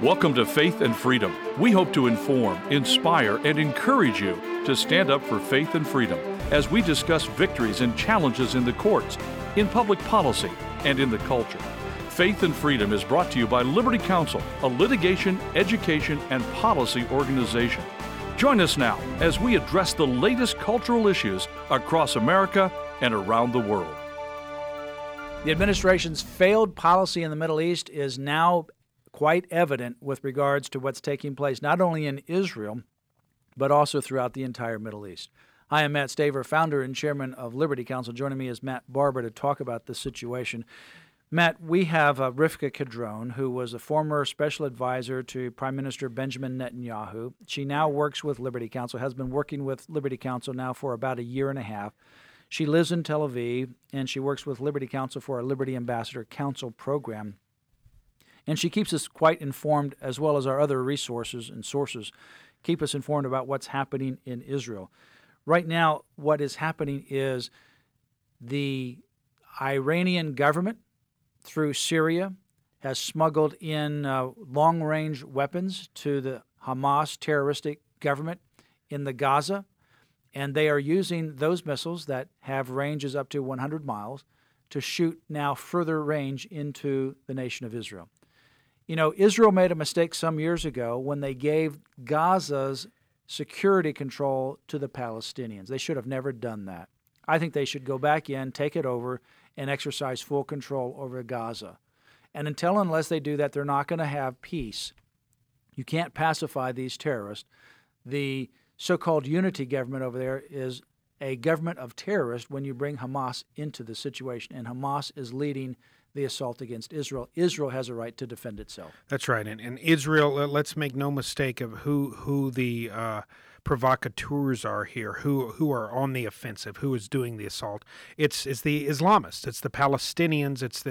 Welcome to Faith and Freedom. We hope to inform, inspire, and encourage you to stand up for faith and freedom as we discuss victories and challenges in the courts, in public policy, and in the culture. Faith and Freedom is brought to you by Liberty Counsel, a litigation, education, and policy organization. Join us now as we address the latest cultural issues across America and around the world. The administration's failed policy in the Middle East is now quite evident with regards to what's taking place not only in Israel, but also throughout the entire Middle East. I am Matt Staver, founder and chairman of Liberty Counsel. Joining me is Matt Barber to talk about this situation. Matt, we have Rivka Kedron, who was a former special advisor to Prime Minister Benjamin Netanyahu. She now works with Liberty Counsel, has been working with Liberty Counsel now for about a year and a half. She lives in Tel Aviv, and she works with Liberty Counsel for our Liberty Ambassador Council program. And she keeps us quite informed, as well as our other resources and sources, keep us informed about what's happening in Israel. Right now, what is happening is the Iranian government, through Syria, has smuggled in long-range weapons to the Hamas terroristic government in the Gaza, and they are using those missiles that have ranges up to 100 miles to shoot now further range into the nation of Israel. You know, Israel made a mistake some years ago when they gave Gaza's security control to the Palestinians. They should have never done that. I think they should go back in, take it over, and exercise full control over Gaza. And unless they do that, they're not going to have peace. You can't pacify these terrorists. The so-called unity government over there is a government of terrorists when you bring Hamas into the situation, and Hamas is leading the assault against Israel. Israel has a right to defend itself. That's right. And Israel, let's make no mistake of who the provocateurs are here, who are on the offensive, who is doing the assault. It's the Islamists, it's the Palestinians, it's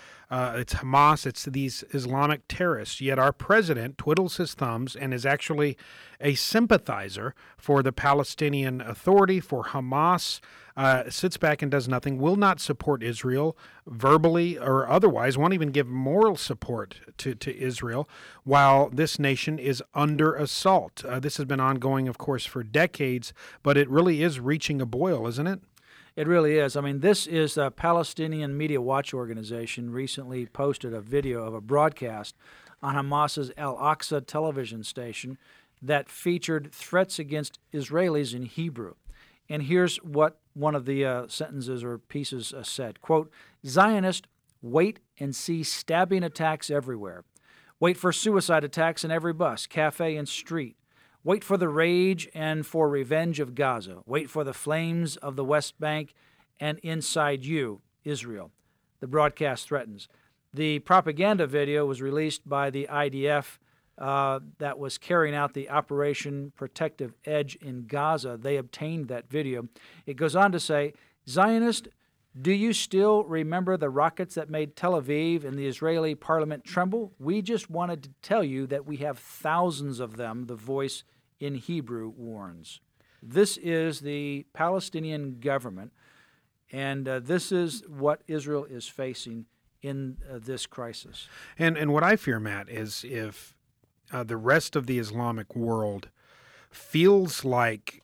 Hamas, it's these Islamic terrorists. Yet our president twiddles his thumbs and is actually a sympathizer for the Palestinian Authority, for Hamas, sits back and does nothing, will not support Israel verbally or otherwise, won't even give moral support to Israel, while this nation is under assault. This has been ongoing, of course, for decades, but it really is reaching a boil, isn't it? It really is. I mean, this is a Palestinian Media Watch organization recently posted a video of a broadcast on Hamas's Al-Aqsa television station that featured threats against Israelis in Hebrew. And here's what one of the sentences or pieces said. Quote, "Zionists wait and see stabbing attacks everywhere. Wait for suicide attacks in every bus, cafe, and street. Wait for the rage and for revenge of Gaza. Wait for the flames of the West Bank and inside you, Israel." The broadcast threatens. The propaganda video was released by the IDF that was carrying out the Operation Protective Edge in Gaza. They obtained that video. It goes on to say, "Zionist, do you still remember the rockets that made Tel Aviv and the Israeli parliament tremble? We just wanted to tell you that we have thousands of them," the voice in Hebrew warns. This is the Palestinian government, and this is what Israel is facing in this crisis. And what I fear, Matt, is if the rest of the Islamic world feels like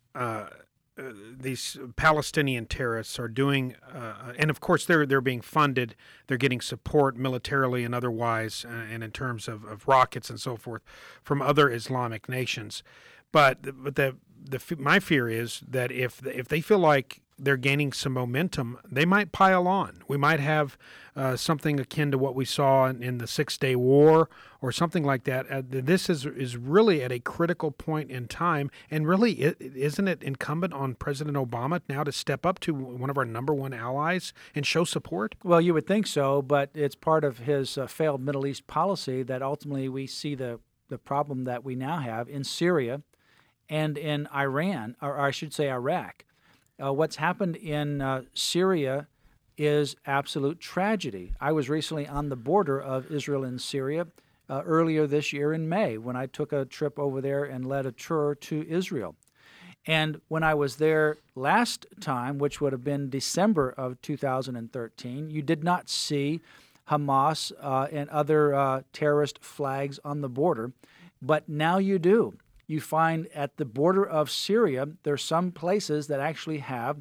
these Palestinian terrorists are doing, and of course they're being funded, they're getting support militarily and otherwise, and in terms of rockets and so forth from other Islamic nations. But my fear is that if they feel like they're gaining some momentum, they might pile on. We might have something akin to what we saw in the 6-Day War or something like that. This is really at a critical point in time, and really, isn't it incumbent on President Obama now to step up to one of our number one allies and show support? Well, you would think so, but it's part of his failed Middle East policy that ultimately we see the problem that we now have in Syria and in Iran, or I should say Iraq. What's happened in Syria is absolute tragedy. I was recently on the border of Israel and Syria earlier this year in May when I took a trip over there and led a tour to Israel. And when I was there last time, which would have been December of 2013, you did not see Hamas and other terrorist flags on the border, but now you do. You find at the border of Syria, there's some places that actually have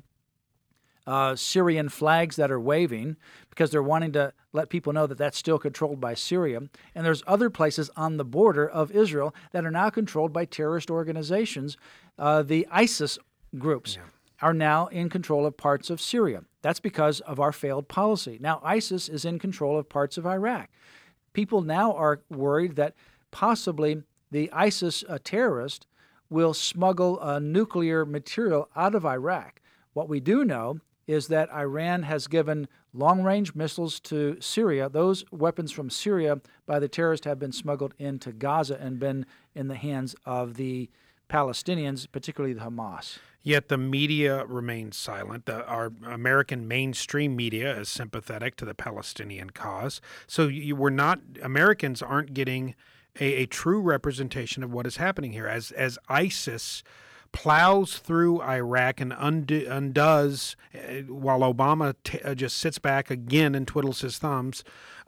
Syrian flags that are waving because they're wanting to let people know that that's still controlled by Syria. And there's other places on the border of Israel that are now controlled by terrorist organizations. The ISIS groups are now in control of parts of Syria. That's because of our failed policy. Now ISIS is in control of parts of Iraq. People now are worried that possibly the ISIS terrorist will smuggle nuclear material out of Iraq. What we do know is that Iran has given long-range missiles to Syria. Those weapons from Syria by the terrorists have been smuggled into Gaza and been in the hands of the Palestinians, particularly the Hamas. Yet the media remains silent. Our American mainstream media is sympathetic to the Palestinian cause. So Americans aren't getting a true representation of what is happening here. As ISIS plows through Iraq and undoes, while Obama just sits back again and twiddles his thumbs,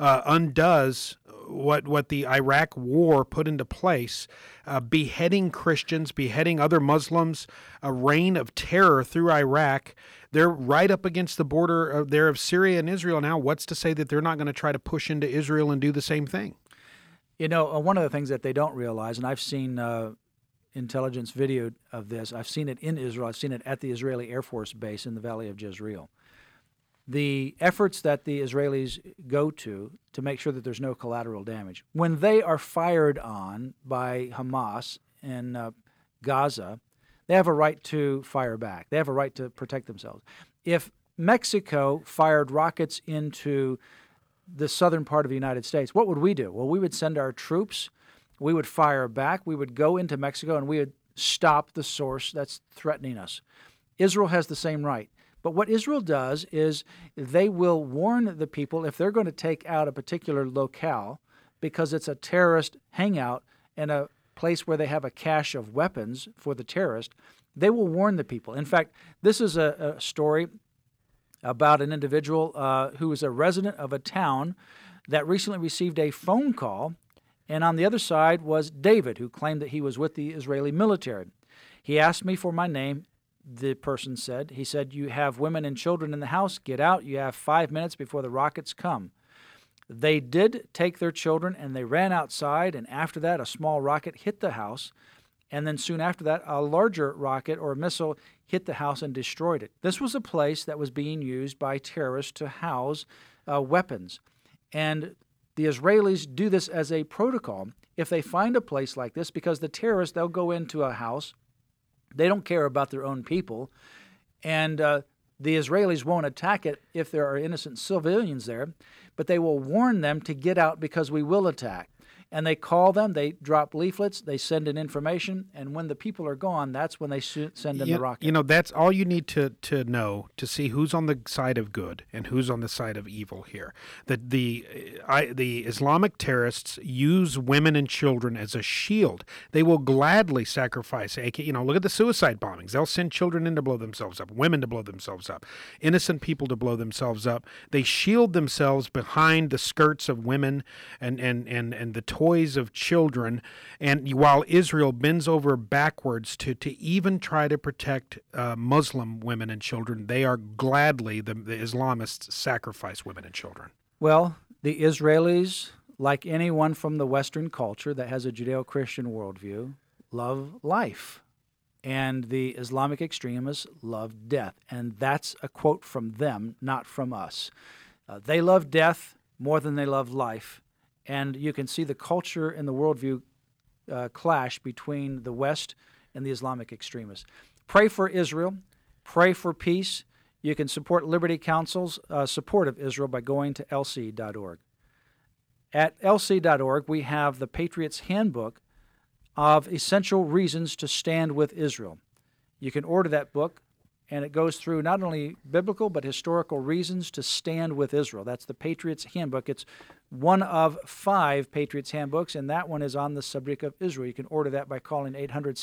undoes what the Iraq war put into place, beheading Christians, beheading other Muslims, a reign of terror through Iraq. They're right up against the border of Syria and Israel now. What's to say that they're not going to try to push into Israel and do the same thing? You know, one of the things that they don't realize, and I've seen intelligence video of this, I've seen it in Israel, I've seen it at the Israeli Air Force Base in the Valley of Jezreel. The efforts that the Israelis go to make sure that there's no collateral damage, when they are fired on by Hamas in Gaza, they have a right to fire back. They have a right to protect themselves. If Mexico fired rockets into the southern part of the United States, what would we do? Well, we would send our troops, we would fire back, we would go into Mexico, and we would stop the source that's threatening us. Israel has the same right. But what Israel does is they will warn the people if they're going to take out a particular locale because it's a terrorist hangout and a place where they have a cache of weapons for the terrorist, they will warn the people. In fact, this is a story about an individual who was a resident of a town that recently received a phone call, and on the other side was David, who claimed that he was with the Israeli military. He asked me for my name, the person said. He said, "You have women and children in the house. Get out. You have 5 minutes before the rockets come." They did take their children, and they ran outside, and after that, a small rocket hit the house. And then soon after that, a larger rocket or missile hit the house and destroyed it. This was a place that was being used by terrorists to house weapons. And the Israelis do this as a protocol. If they find a place like this, because the terrorists, they'll go into a house. They don't care about their own people. And the Israelis won't attack it if there are innocent civilians there, but they will warn them to get out because we will attack. And they call them, they drop leaflets, they send in information, and when the people are gone, that's when they send in the rocket. You know, that's all you need to know to see who's on the side of good and who's on the side of evil here. That the Islamic terrorists use women and children as a shield. They will gladly sacrifice. Look at the suicide bombings. They'll send children in to blow themselves up, women to blow themselves up, innocent people to blow themselves up. They shield themselves behind the skirts of women and the toys of children, and while Israel bends over backwards to even try to protect Muslim women and children, they are gladly, the Islamists sacrifice women and children. Well, the Israelis, like anyone from the Western culture that has a Judeo-Christian worldview, love life. And the Islamic extremists love death. And that's a quote from them, not from us. They love death more than they love life. And you can see the culture and the worldview clash between the West and the Islamic extremists. Pray for Israel. Pray for peace. You can support Liberty Counsel's support of Israel by going to lc.org. At lc.org, we have the Patriot's Handbook of Essential Reasons to Stand with Israel. You can order that book, and it goes through not only biblical but historical reasons to stand with Israel. That's the Patriot's Handbook. It's one of 5 Patriot's Handbooks, and that one is on the subject of Israel. You can order that by calling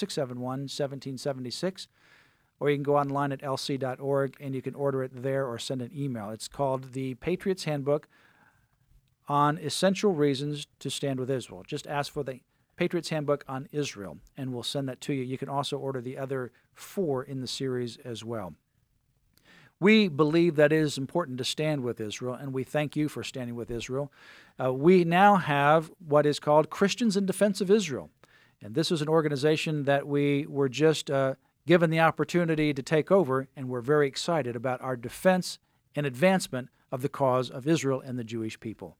800-671-1776, or you can go online at lc.org, and you can order it there or send an email. It's called the Patriot's Handbook on essential reasons to stand with Israel. Just ask for the Patriot's Handbook on Israel, and we'll send that to you. You can also order the other 4 in the series as well. We believe that it is important to stand with Israel, and we thank you for standing with Israel. We now have what is called Christians in Defense of Israel, and this is an organization that we were just given the opportunity to take over, and we're very excited about our defense and advancement of the cause of Israel and the Jewish people.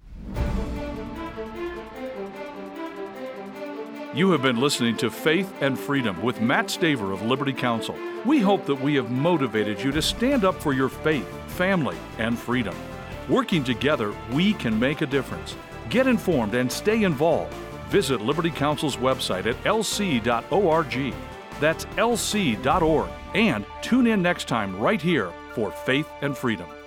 You have been listening to Faith and Freedom with Matt Staver of Liberty Counsel. We hope that we have motivated you to stand up for your faith, family, and freedom. Working together, we can make a difference. Get informed and stay involved. Visit Liberty Counsel's website at lc.org. That's lc.org. And tune in next time right here for Faith and Freedom.